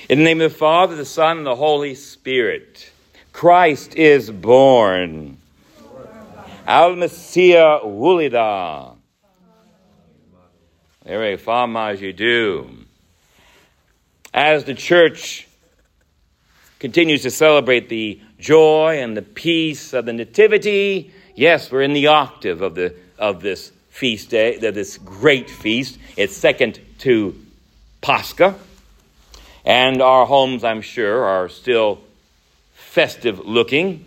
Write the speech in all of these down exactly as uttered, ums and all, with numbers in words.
In the name of the Father, the Son, and the Holy Spirit. Christ is born. Al Messiah wulida. Ere fama jidu. As the church continues to celebrate the joy and the peace of the Nativity, yes, we're in the octave of the of this feast day, of this great feast. It's second to Pascha. And our homes, I'm sure, are still festive looking.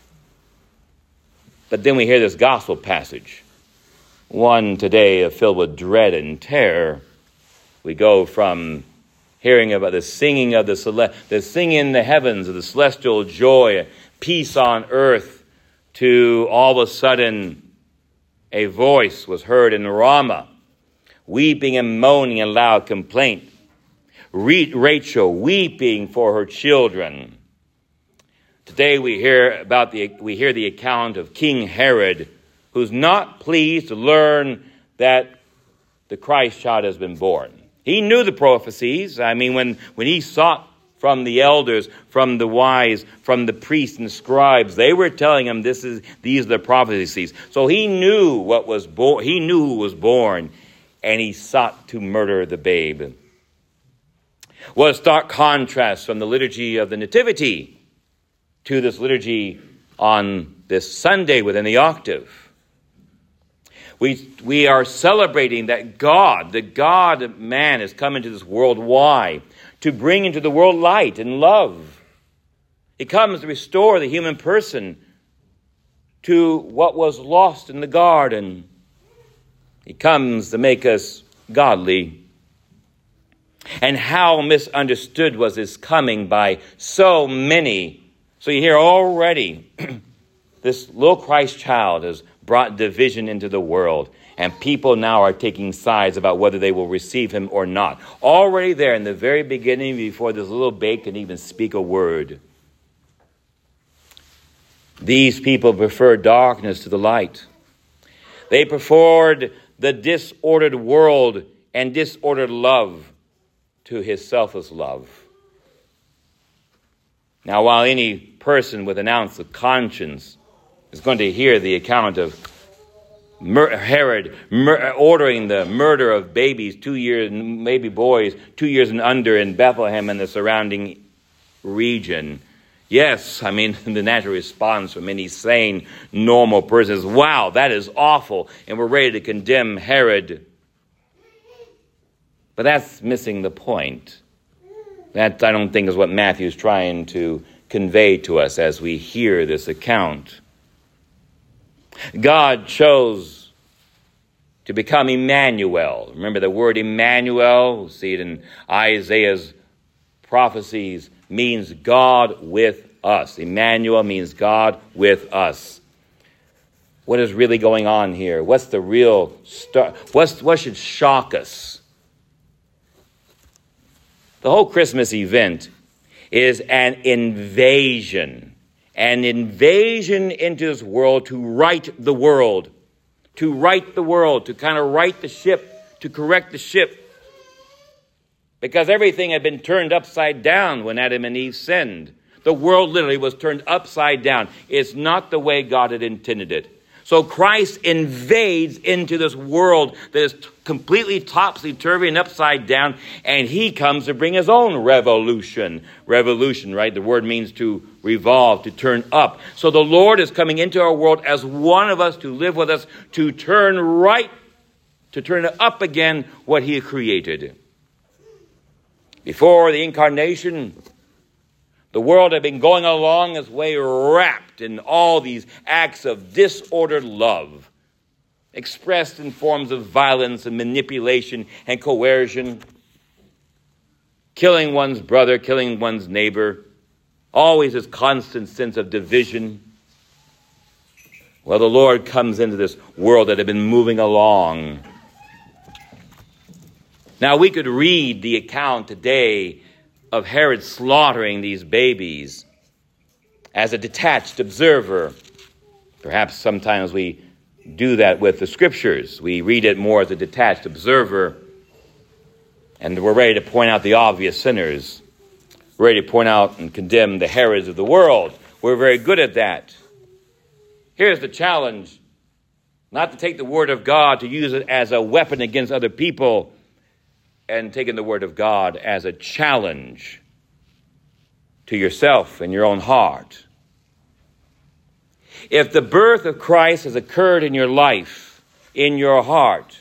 But then we hear this gospel passage, one today filled with dread and terror. We go from hearing about the singing of the cele- the singing in the heavens of the celestial joy, peace on earth, to all of a sudden a voice was heard in Ramah, weeping and moaning in loud complaint. Rachel weeping for her children. Today we hear about the we hear the account of King Herod, who's not pleased to learn that the Christ child has been born. He knew the prophecies. I mean, when, when he sought from the elders, from the wise, from the priests and scribes, they were telling him this is these are the prophecies. So he knew what was born. He knew who was born, and he sought to murder the babe. What a stark contrast from the liturgy of the Nativity to this liturgy on this Sunday within the octave. We, we are celebrating that God, the God man, has come into this world. Why? To bring into the world light and love. He comes to restore the human person to what was lost in the garden. He comes to make us godly. And how misunderstood was his coming by so many. So you hear already, this little Christ child has brought division into the world. And people now are taking sides about whether they will receive him or not. Already there in the very beginning, before this little babe can even speak a word. These people prefer darkness to the light. They preferred the disordered world and disordered love to his selfless love. Now, while any person with an ounce of conscience is going to hear the account of Mur- Herod mur- ordering the murder of babies, two years, maybe boys, two years and under in Bethlehem and the surrounding region, yes, I mean, the natural response from any sane, normal person is, wow, that is awful, and we're ready to condemn Herod. But that's missing the point. That, I don't think, is what Matthew's trying to convey to us as we hear this account. God chose to become Emmanuel. Remember the word Emmanuel, we'll see it in Isaiah's prophecies, means God with us. Emmanuel means God with us. What is really going on here? What's the real start? What's, what should shock us? The whole Christmas event is an invasion. An invasion into this world to right the world. To right the world. To kind of right the ship. To correct the ship. Because everything had been turned upside down when Adam and Eve sinned. The world literally was turned upside down. It's not the way God had intended it. So Christ invades into this world that is t- completely topsy-turvy and upside down, and he comes to bring his own revolution. Revolution, right? The word means to revolve, to turn up. So the Lord is coming into our world as one of us, to live with us, to turn right, to turn up again what he had created. Before the incarnation, the world had been going along its way wrapped in all these acts of disordered love, expressed in forms of violence and manipulation and coercion, killing one's brother, killing one's neighbor, always this constant sense of division. Well, the Lord comes into this world that had been moving along. Now, we could read the account today of Herod slaughtering these babies as a detached observer. Perhaps sometimes we do that with the scriptures. We read it more as a detached observer, and we're ready to point out the obvious sinners. ready to point out and condemn the Herods of the world. We're very good at that. Here's the challenge: not to take the word of God to use it as a weapon against other people, and taking the word of God as a challenge to yourself and your own heart. If the birth of Christ has occurred in your life, in your heart,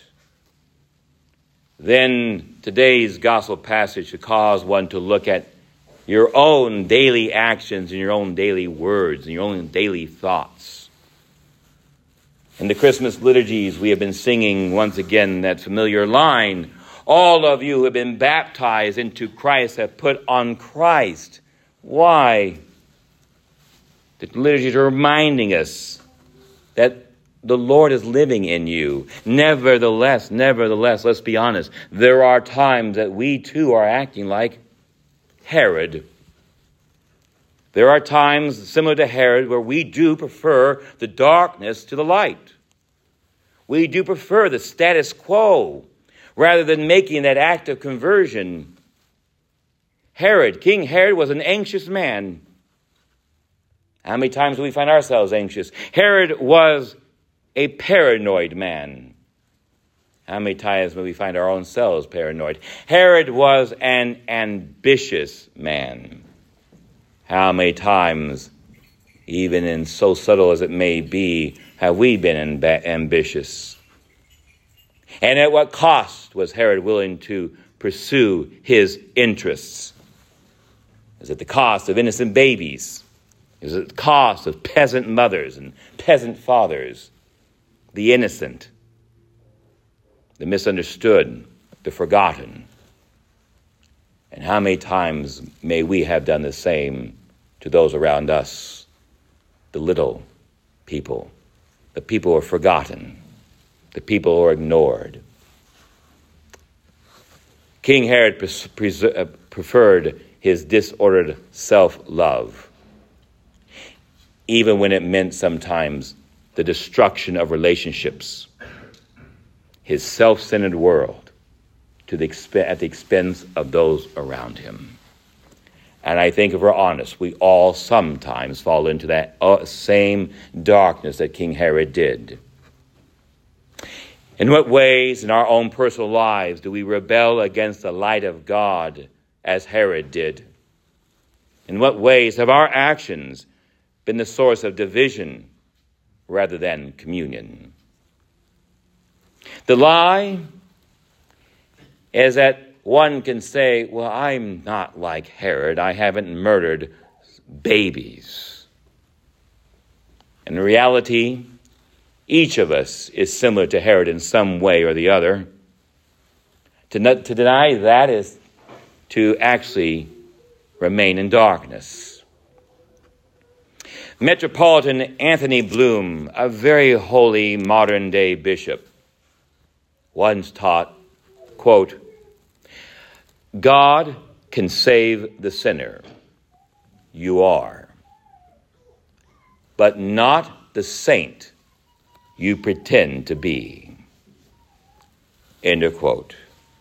then today's gospel passage should cause one to look at your own daily actions and your own daily words and your own daily thoughts. In the Christmas liturgies, we have been singing once again that familiar line: all of you who have been baptized into Christ have put on Christ. Why? The liturgies are reminding us that the Lord is living in you. Nevertheless, nevertheless, let's be honest, there are times that we too are acting like Herod. There are times similar to Herod where we do prefer the darkness to the light. We do prefer the status quo rather than making that act of conversion. Herod, King Herod, was an anxious man. How many times do we find ourselves anxious? Herod was a paranoid man. How many times may we find our own selves paranoid? Herod was an ambitious man. How many times, even in so subtle as it may be, have we been amb- ambitious? And at what cost was Herod willing to pursue his interests? Is it the cost of innocent babies? Is it the cost of peasant mothers and peasant fathers? The innocent, the misunderstood, the forgotten. And how many times may we have done the same to those around us? The little people, the people who are forgotten, the people who are ignored. King Herod pres- pres- uh, preferred his disordered self-love, even when it meant sometimes the destruction of relationships, his self-centered world, to the exp- at the expense of those around him. And I think if we're honest, we all sometimes fall into that uh, same darkness that King Herod did. In what ways in our own personal lives do we rebel against the light of God as Herod did? In what ways have our actions been the source of division rather than communion? The lie is that one can say, well, I'm not like Herod. I haven't murdered babies. In reality, each of us is similar to Herod in some way or the other. To, not, to deny that is to actually remain in darkness. Metropolitan Anthony Bloom, a very holy modern-day bishop, once taught, quote, God can save the sinner. You are. But not the saint you pretend to be. End of quote.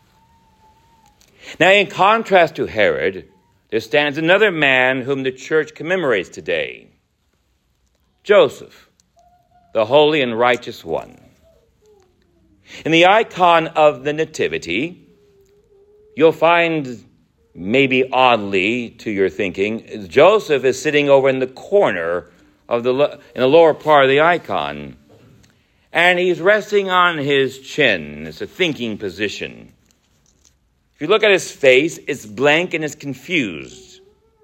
Now, in contrast to Herod, there stands another man whom the church commemorates today. Joseph, the holy and righteous one. In the icon of the Nativity, you'll find, maybe oddly to your thinking, Joseph is sitting over in the corner of the in the lower part of the icon, and he's resting on his chin. It's a thinking position. If you look at his face, it's blank and it's confused.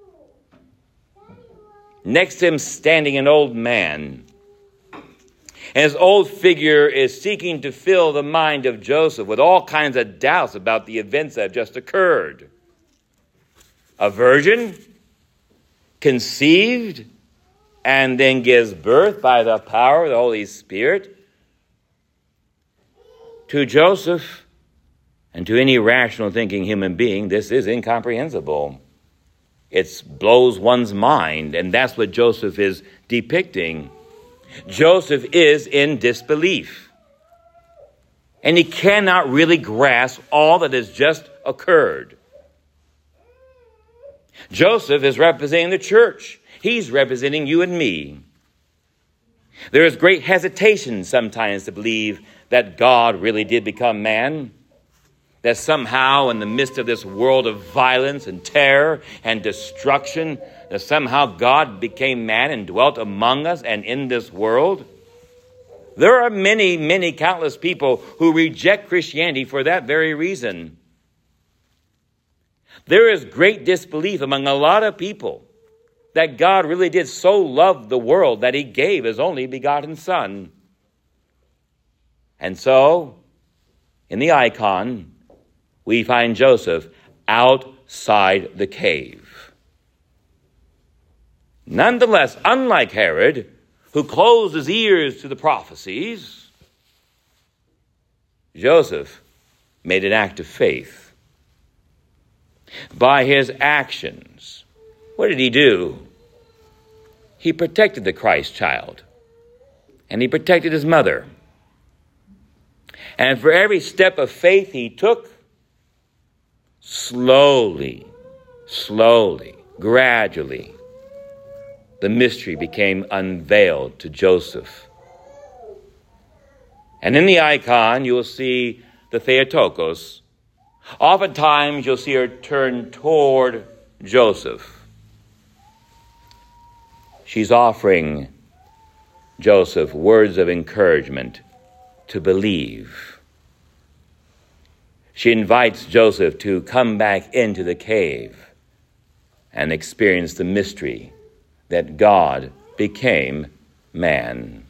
Next to him standing an old man. And his old figure is seeking to fill the mind of Joseph with all kinds of doubts about the events that have just occurred. A virgin conceived and then gives birth by the power of the Holy Spirit to Joseph, and to any rational thinking human being, this is incomprehensible. It blows one's mind, and that's what Joseph is depicting. Joseph is in disbelief, and he cannot really grasp all that has just occurred. Joseph is representing the church. He's representing you and me. There is great hesitation sometimes to believe that God really did become man, that somehow in the midst of this world of violence and terror and destruction, that somehow God became man and dwelt among us and in this world. There are many, many countless people who reject Christianity for that very reason. There is great disbelief among a lot of people that God really did so love the world that he gave his only begotten Son. And so, in the icon, we find Joseph outside the cave. Nonetheless, unlike Herod, who closed his ears to the prophecies, Joseph made an act of faith. By his actions, what did he do? He protected the Christ child, and he protected his mother. And for every step of faith he took, slowly, slowly, gradually, the mystery became unveiled to Joseph. And in the icon, you will see the Theotokos. Oftentimes, you'll see her turn toward Joseph. She's offering Joseph words of encouragement to believe. She invites Joseph to come back into the cave and experience the mystery that God became man.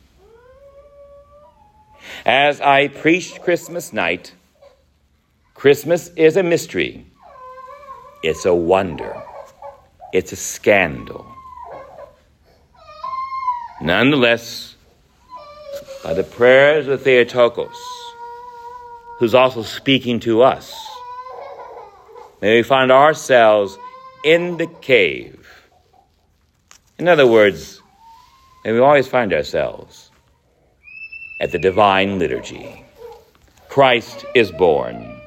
As I preached Christmas night, Christmas is a mystery. It's a wonder. It's a scandal. Nonetheless, by the prayers of Theotokos, who's also speaking to us, may we find ourselves in the cave. In other words, may we always find ourselves at the divine liturgy. Christ is born.